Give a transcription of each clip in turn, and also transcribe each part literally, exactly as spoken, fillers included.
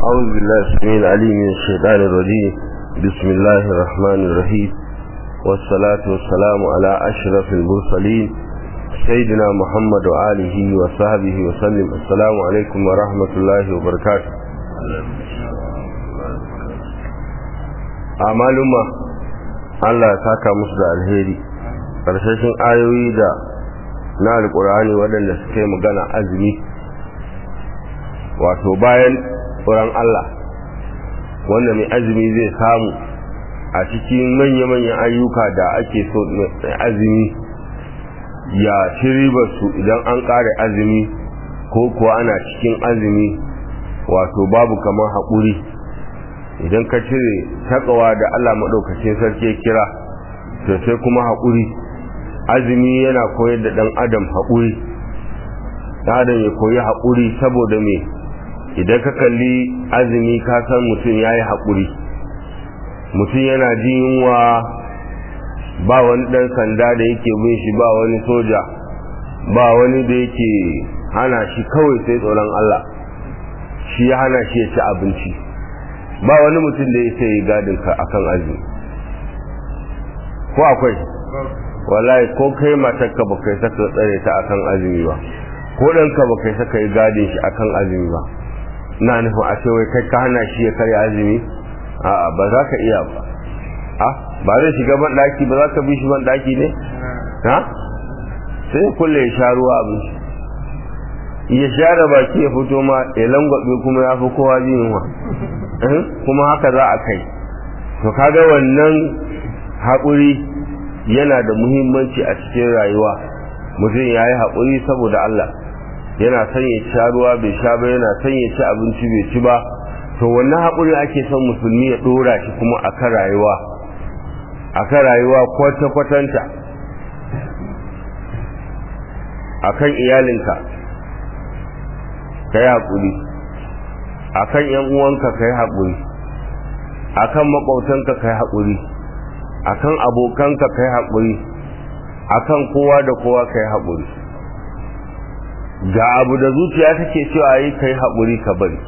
أعوذ بالله السميع العليم من الشيطان الرجيم. بسم الله الرحمن الرحيم، والصلاة والسلام على أشرف المرسلين سيدنا محمد وآله وصحبه وسلم. السلام عليكم ورحمة الله وبركاته. أعمالنا Allah ya saka musu da alheri. Karshen ayoyi da na alƙur'ani waɗanda suke magana azumi, wato bayan tsoron Allah wanda mai azumi zai samu a cikin manya-manyan ayyuka da ake so mai azumi ya ci ribar su idan an ƙare azumi ko kuwa ana cikin azumi, wato babu kamar haƙuri. Idan ka cire takawa da Allah maɗaukacin sarki ya kira, to sai kuma haƙuri. Azumi yana koyar da ɗan adam haƙuri, ɗan adam ya koyi haƙuri. Saboda me? Idan ka kalli azumi ka san mutum ya yi haƙuri. Mutum yana jin yunwa, ba wani ɗan sanda da yake bin shi, ba wani soja, ba wani da yake hana shi, kawai sai tsoron Allah shi ya hana shi ya ci abinci. Ba wani mutum da ya sai yi gadinka akan azumi, ko akwai? Wallahi ko kai matarka ba kai saka tsare ta akan azumi ba, ko ɗanka ba kai saka yi gadin shi akan azumi ba. Na nufin a ce wai kai ka hana shi ya karya azumi? A'a, ba za ka iya ba. A ba zai shiga ban daki ba, za ka bi shi ban daki ne? Ha? Sai kulle ya sha ruwa abin shi, ya share baki ya fito ma ya langwabe, kuma ya fi kowa jin yunwa, kuma haka za a kai. To kaga wannan haƙuri yana da muhimmanci a cikin rayuwa. Mutum ya yi haƙuri saboda Allah, yana son ya sha ruwa bai sha ba, yana son ya ci abinci bai ci ba. To wannan haƙuri ake son musulmi ya ɗora shi kuma akan rayuwa, akan rayuwa kwata-kwatanta, akan iyalinka ka yi haƙuri, akan yan uwanka ka yi haƙuri, akan maƙwabtanka ka yi haƙuri, akan abokanka ka yi haƙuri, akan kowa da kowa ka yi haƙuri. Ga abu da zuciya take cewa yi ka yi haƙuri ka bari.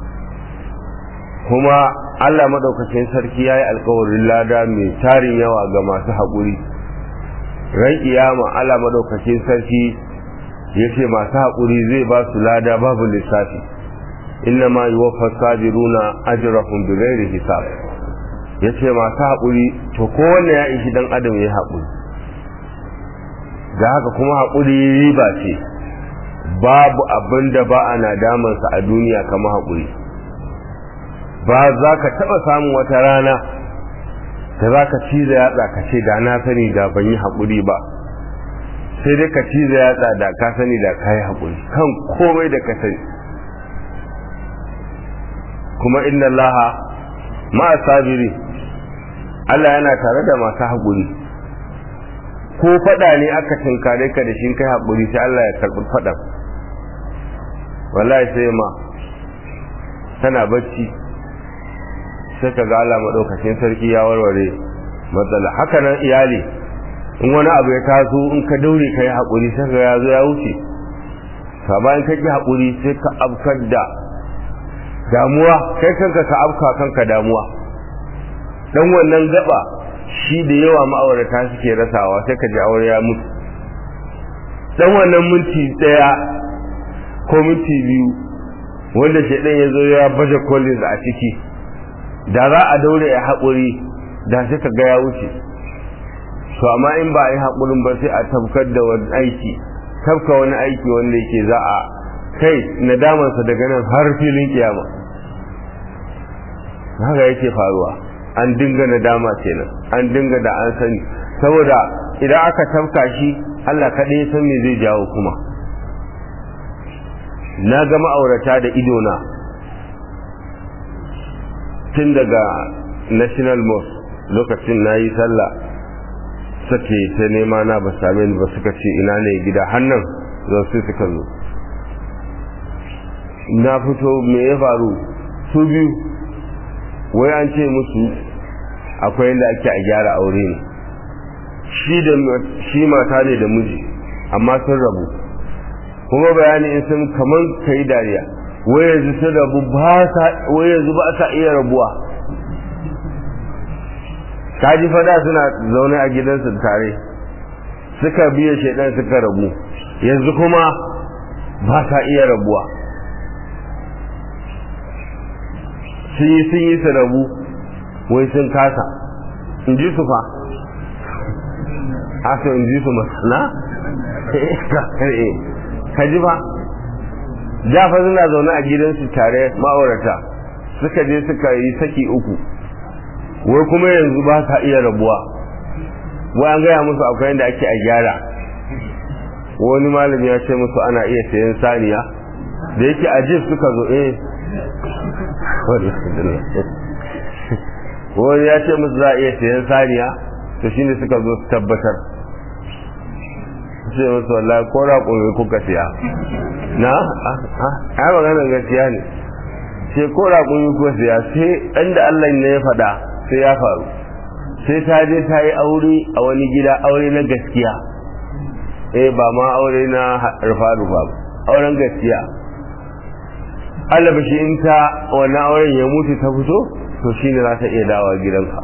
Kuma Allah maɗaukacin sarki ya yi alkawarin lada mai tarin yawa ga masu haƙuri. Ran kiyama Allah maɗaukacin sarki ya ce masu haƙuri zai ba su lada babu lissafi. Inna ma yi wafa sabiruna ajrahum bighairi hisab. Ya ce masu haƙuri, to kowanne ya ishi dan adam ya haƙuri. Da haka kuma haƙuri riba ce. Babu abin da ba a nadamansa a duniya kamar haƙuri. Ba za ka taɓa samun wata rana da za ka ciza yatsa ka ce da na sani da ban yi haƙuri ba. Sai dai ka ciza yatsa da ka sani da ka yi haƙuri kan komai da ka sani. Kuma inna Allaha ma'a sabiri, Allah yana tare da masu haƙuri. Ko faɗa ne aka tinkare ka da shi kai haƙuri, sai Allah ya karɓi faɗan. Wallahi sai ma tana bacci, sai ka ga Allah maɗaukacin sarki ya warware matsala. Haka nan iyali, in wani abu ya taso in ka daure ka yi haƙuri, sai ka ya zo ya wuce. Ka bayan ka ki haƙuri sai ka afkar da damuwa, kai kanka ka afka kanka damuwa. Dan wannan gaba shi da yawa ma'aurata suke rasawa, sai ka ji aure ya mutu. Dan wannan minti daya ko minti biyu wanda shedan ya zo ya baje kolin a ciki, da za a daure ya haƙuri da sai ka ga ya wuce. To amma in ba a yi haƙurin ba, sai a tabkar da wani aiki, tabka wani aiki wanda yake za a kai nadamansa daga nan har filin kiyama. Haka yake faruwa. An dinga nadama kenan, an dinga da an sani, saboda idan aka tafka shi Allah kaɗai ya san me zai jawo. Kuma na ga ma'aurata da idona tun daga National Mosque lokacin na yi sallah, suke ta nema na ba same ni ba, suka ce ina ne gida, hannan zan su suka zo. Na fito, me ya faru? Su biyu wai an ce musu akwai yadda ake a gyara aure ne. Shi da shi mata ne da miji, amma sun rabu. Kuma bayani in sun kaman kai dariya, wai yanzu ta rabu ba sa wai yanzu ba sa iya rabuwa. kaji fada suna zaune a gidansu tare suka biye shedan suka rabu yanzu kuma ba sa iya rabuwa. sun yi sun yi su rabu wai sun kasa in ji su fa asa in ji su masana ka ji ba jafa suna zaune a gidansu tare ma'aurata suka je suka yi saki uku wai kuma yanzu ba sa iya rabuwa. wai an gaya musu akwai yadda ake a gyara. wani malami ya ce musu ana iya sayan saniya da yake ajiyar suka zo eh wani ya ce musu za a iya sayan saniya to shine suka zo su tabbatar sai musu wallahi ko raƙumi kuka siya na a maganar gaskiya ne sai ko raƙumi kuka siya sai inda Allah ne ya faɗa sai ya faru. sai ta je ta yi aure a wani gida aure na gaskiya eh ba ma aure na rufa rufa ba auren gaskiya. Allah ba shi in ta wannan auren ya mutu ta fito to shine za ta iya dawowa gidanka.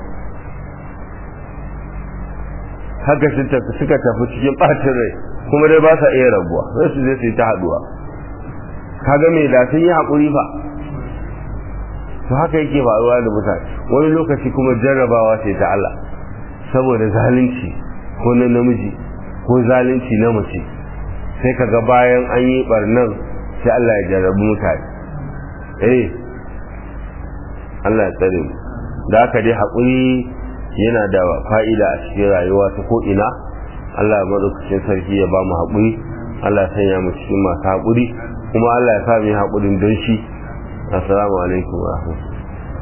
haka suka tafi cikin ɓacin rai kuma dai ba sa iya rabuwa sai su je su yi ta haɗuwa. kaga me da sun yi haƙuri fa to haka yake faruwa da mutane. wani lokaci kuma jarrabawa ce ta Allah saboda zalunci ko na namiji ko zalunci na mace sai kaga bayan an yi barnan sai Allah ya jarrabu mutane. eh Allah ya tsare mu. da haka dai haƙuri yana da fa'ida a cikin rayuwa ta ko ina. Allah ya madaukakin sarki ya ba mu haƙuri. Allah ya sanya mu cikin masu haƙuri kuma Allah ya sa mu haƙurin don shi. assalamu alaikum wa rahmatullahi.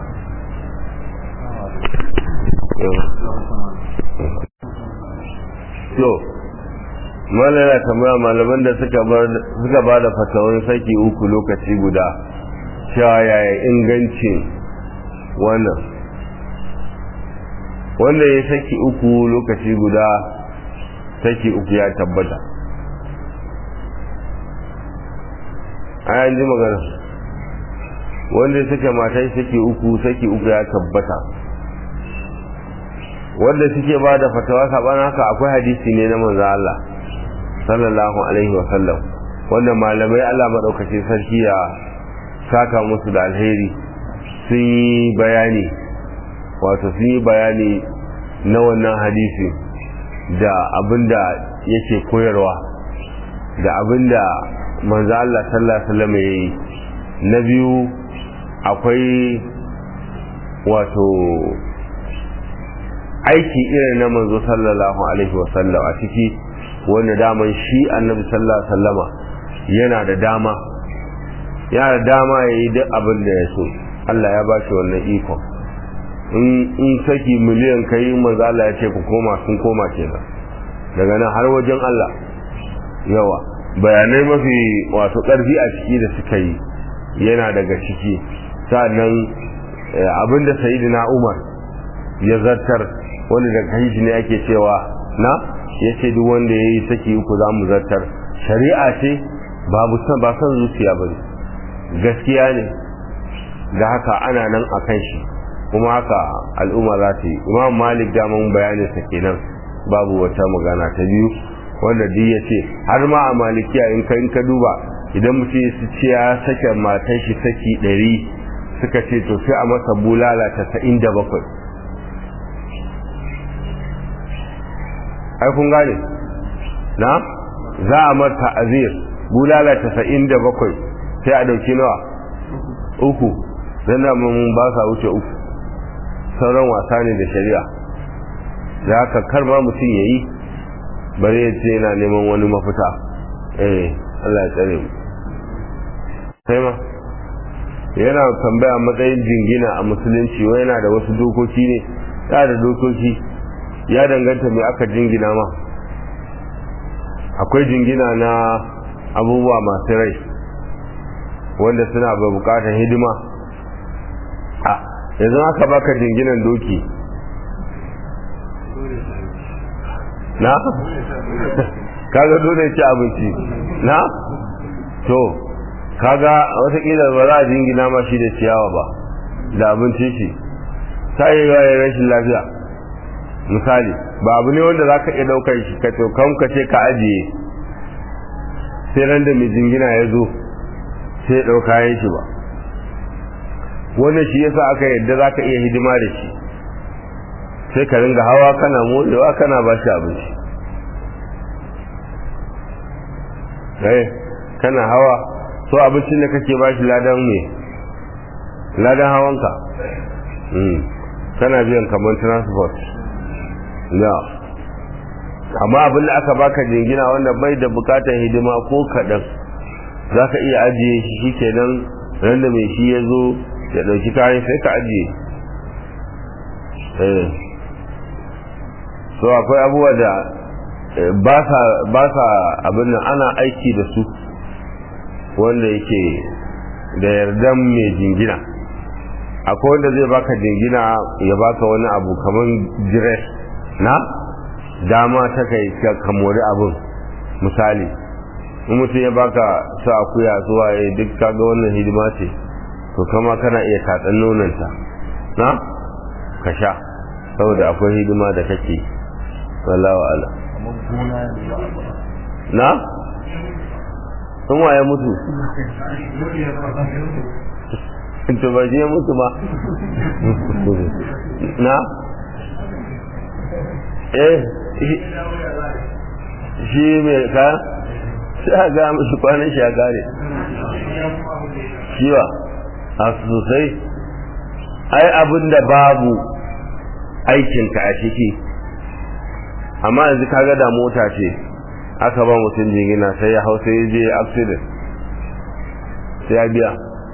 to malala tambaya malaman da suka bar suka ba da fatawar saki uku lokaci guda cewa yaya ingancin wannan wanda ya saki uku lokaci guda saki uku ya tabbata. ayan ji magana wanda suke matan saki uku saki uku ya tabbata. wanda suke ba da fatawa saban haka akwai hadisi ne na manzo Allah sallallahu alaihi wa sallam wanda malamai Allah madaukake sarki ya saka musu da alheri sun yi bayani wato sun yi bayani na wannan hadisi da abinda yake koyarwa da abinda manzo Allah sallallahu alaihi wa sallam yayi. na biyu akwai wato aiki irin na manzo sallallahu alaihi wasallam a ciki wanda daman shi annabi sallallahu alaihi wasallama yana da dama yana da dama yayi duk abin da ya so. Allah ya bashi wannan iko. in in saki miliyan kai manzo Allah ya ce ku koma sun koma kenan daga nan har wajen Allah. yawa bayanai mafi wato karfi a ciki da suka yi yana daga ciki. sannan abinda sayyidina Umar ya zartar wanda daga kai ne ake cewa na yace duk wanda yayi saki uku za mu zartar. shari'a ce babu san ba san zuciya bane gaskiya ne da haka ana nan akan shi kuma haka al'umma za ta yi. Imam Malik da mun bayanin sa kenan babu wata magana ta biyu wanda duk yace har ma a Malikiya in ka in ka duba idan mutum ya ce ya sake matan shi saki ɗari suka ce to sai a masa bulala tasa'in da bakwai. ai kun gane na za a mata azir bulala tasa'in da bakwai sai a dauki nawa uku dan da mun ba sa wuce uku sauran wasa ne da shari'a da haka kar ma mutum yayi bare ya ce yana neman wani mafita. eh Allah ya tsare mu. sai ma yana tambaya matsayin jingina a musulunci wai yana da wasu dokoki ne. ya da dokoki ya danganta mai aka jingina ma. akwai jingina na abubuwa masu rai wanda suna ba bukatar hidima. a yanzu aka baka jinginan doki na kaga dole ci abinci na to kaga watakila ba za a jingina ma shi da ciyawa ba da abincin shi ta yi yawa rashin lafiya misali ba abu ne wanda za ka iya ɗaukar shi ka tokan ka ce ka ajiye sai ran da mai jingina ya zo sai ya ɗauka yin shi ba wannan shi yasa aka yadda za ka iya hidima da shi sai ka ringa hawa kana motsewa kana ba shi abinci eh kana hawa so abincin da kake ba shi ladan me ladan hawanka kana biyan kamar transport ya amma abin da aka baka jingina wanda bai da bukatar hidima ko kaɗan za ka iya ajiye shi shi kenan ran da mai shi ya zo ya ɗauki kayan sai ka ajiye eh so akwai abubuwa da ba sa abin nan ana aiki da su wanda yake da yardan mai jingina akwai wanda zai baka jingina ya baka wani abu kamar dress na dama ta kai ka mori abin misali in mutum ya baka sa akuya zuwa ya duk kaga wannan hidima ce to kama kana iya tatsan nonanta na ka sha saboda akwai hidima da kake wallahu ala na sun waye mutu to ba je mutu ba na eh shi mai ka sai a ga mashi kwanan shi a gare shiwa a sosai ai abin da babu aikinka a ciki amma yanzu kaga da mota ce aka ba mutum jingina sai ya hau sai ya je accident sai ya biya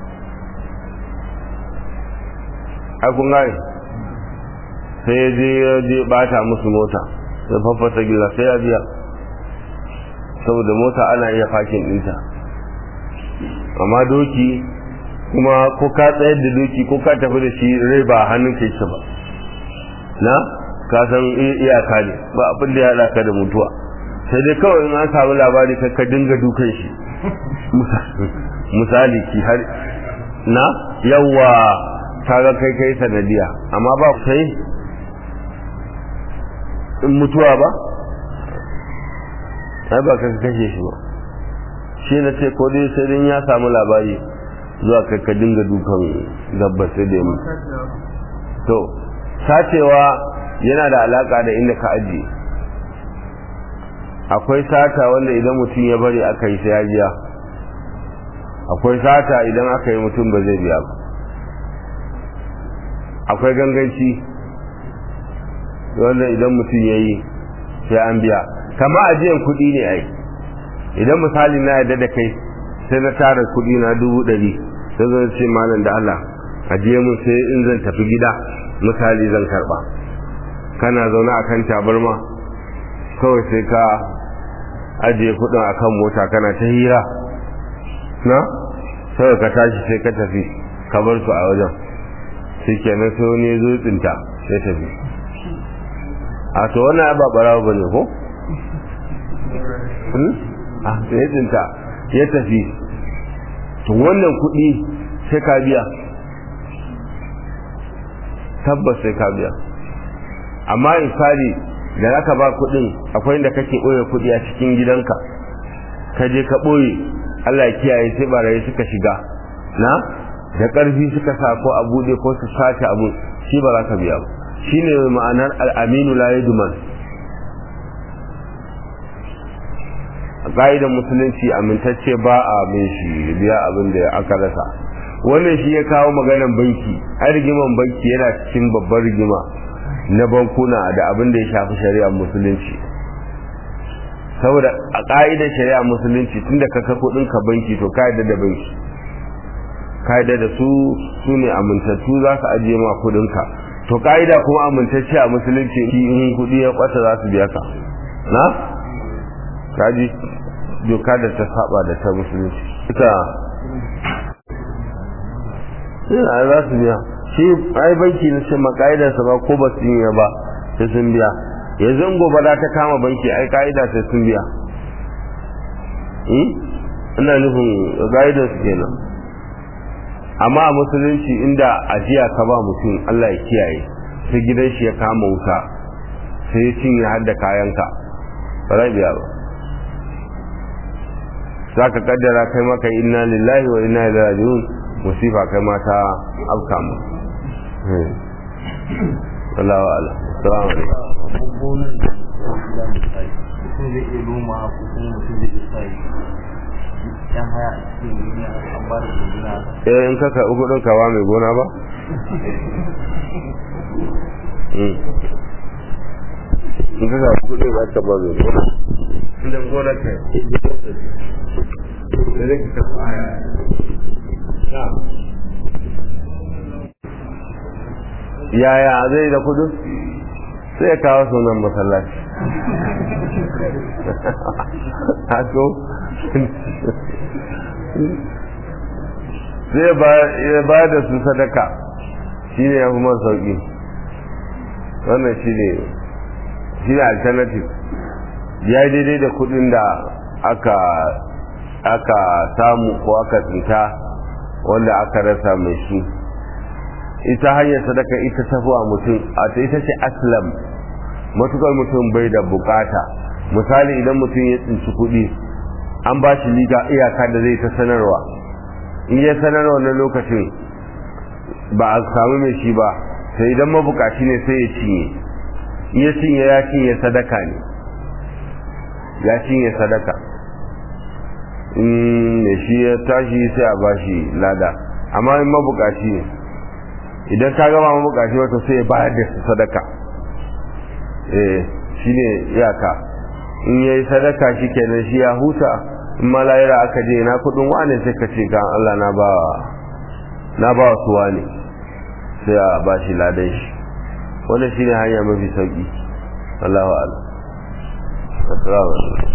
a kun gane sai ya je ya je bata musu mota sai faffasa gila sai ya biya saboda mota ana iya fakin ɗinta amma doki kuma ko ka tsayar da doki ko ka tafi da shi rai ba hannun kai shi ba na ka san iyaka ne ba abin da ya haɗa ka da mutuwa sai dai kawai in an samu labari ka dinga dukan shi misali ki har na yawa kaga kai kai sanadiya amma ba kai in mutuwa ba ai ba ka kashe shi ba shi na ce ko dai sai dai ya samu labari zuwa kai ka dinga dukan dabba sai da mu to sacewa yana da alaka da inda ka ajiye akwai sata wanda idan mutum ya bari aka yi sai ya biya akwai sata idan aka yi mutum ba zai biya ba akwai ganganci wanda idan mutum ya yi sai an biya kama ajiyan kuɗi ne ai idan misali na yadda da kai sai na tara kuɗi na dubu ɗari sai zan ce malam da Allah ajiye mun sai in zan tafi gida misali zan karɓa kana zaune a kan tabarma kawai sai ka ajiye kuɗin a kan mota kana ta hira na sai ka tashi sai ka tafi ka bar su a wajen shi kenan sai wani ya zo tsinta sai tafi a to wannan ba barawa ba ne ko? a sai ya tsinta ya tafi to wannan kuɗi sai ka biya tabbas sai ka biya amma misali da zaka ba kuɗin akwai inda kake ɓoye kuɗi a cikin gidanka ka je ka ɓoye Allah ya kiyaye sai barayi suka shiga na da ƙarfi suka sa ko a buɗe ko su sace abu shi ba za ka biya ba shine ma'anar al-aminu la yadman a ƙa'idar musulunci amintacce ba a bin shi biya abin da aka rasa wannan shi ya kawo maganar banki ai rigiman banki yana cikin babbar rigima na bankuna da abin da ya shafi shari'ar musulunci saboda a ƙa'idar shari'ar musulunci tunda ka kai kuɗin ka banki to ka yadda da banki ka yadda da su su ne amintattu za su ajiye ma kuɗin ka to ƙa'ida kuma amintacce a musulunci in kuɗi ya kwata za su biya ka na kaji doka da ta saba da ta musulunci ita ina za su biya shi ai banki na ce makaidarsa ba ko ba su yi ba sai sun biya yanzu gobe za ta kama banki ai ka'ida sai sun biya ina nufin guidance kenan. Amma a musulunci inda ajiya ka ba mutum Allah ya kiyaye sai gidan shi ya kama wuta sai ya cinye har da kayanka ba za biya ba. za ka kaddara kai maka inna lillahi wa inna ilaihi raji'un musifa kai ma ta afka mu. Allah wa Allah. Assalamu alaikum. Eh in ka karɓi kuɗin kawa mai gona ba? In ka karɓi kuɗin za ka ba mai gona. Inda gona ka yi. Da zai ka karɓi aya. Yaya zai da kuɗin? Sai ya kawo sunan masallaci. Hako? Zai ba da su sadaka shi ne ya fi man sauƙi. Wannan shi ne shi ne alternative. Ya yi daidai da kuɗin da aka aka samu ko aka tsinta wanda aka rasa mai shi. Ita hanyar sadaka ita tafiwa mutum a ta ita ce aslam, matukar mutum bai da bukata. Misali idan mutum ya tsinci kuɗi an ba shi liga iyaka da zai ta sanarwa, in ya sanarwa wannan lokacin ba a samu mai shi ba sai idan mabukaci ne sai ya cinye, in ya cinye ya cinye sadaka ne, ya cinye sadaka. in shi ya tashi sai a ba shi lada. Amma in mabukaci ne idan ka gama mabukaci wato sai ya bayar da sadaka. eh shine iyaka, in yayi sadaka shikenan shi ya huta. in malayira aka je na kudin wane sai ka ce ga Allah na ba na ba su wane sai a ba shi ladan shi. wannan shine hanya mafi sauki. Allahu a'lam.